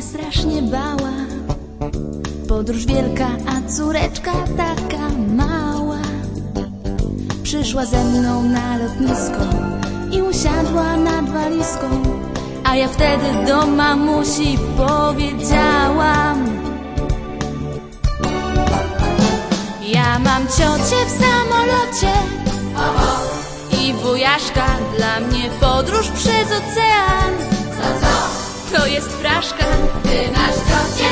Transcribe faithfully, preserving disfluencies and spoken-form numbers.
strasznie bała. Podróż wielka, a córeczka taka mała. Przyszła ze mną na lotnisko i usiadła nad walizką, a ja wtedy do mamusi powiedziałam: ja mam ciocię w samolocie i wujaszka, dla mnie podróż przez ocean. To co? To jest fraszka. Ty masz ciocię